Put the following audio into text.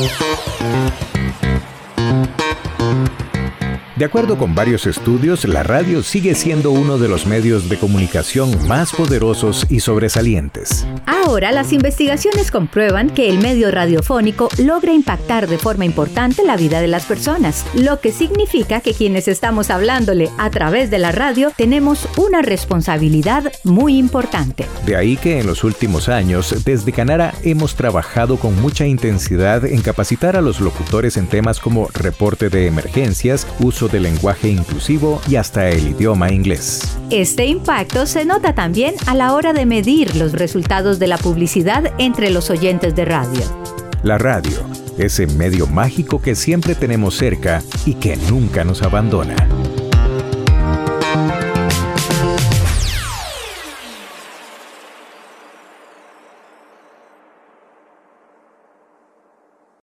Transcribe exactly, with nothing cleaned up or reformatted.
De acuerdo con varios estudios, la radio sigue siendo uno de los medios de comunicación más poderosos y sobresalientes. Ahora, las investigaciones comprueban que el medio radiofónico logra impactar de forma importante la vida de las personas, lo que significa que quienes estamos hablándole a través de la radio tenemos una responsabilidad muy importante. De ahí que en los últimos años, desde Canara hemos trabajado con mucha intensidad en capacitar a los locutores en temas como reporte de emergencias, uso de lenguaje inclusivo y hasta el idioma inglés. Este impacto se nota también a la hora de medir los resultados de la publicidad entre los oyentes de radio. La radio, ese medio mágico que siempre tenemos cerca y que nunca nos abandona.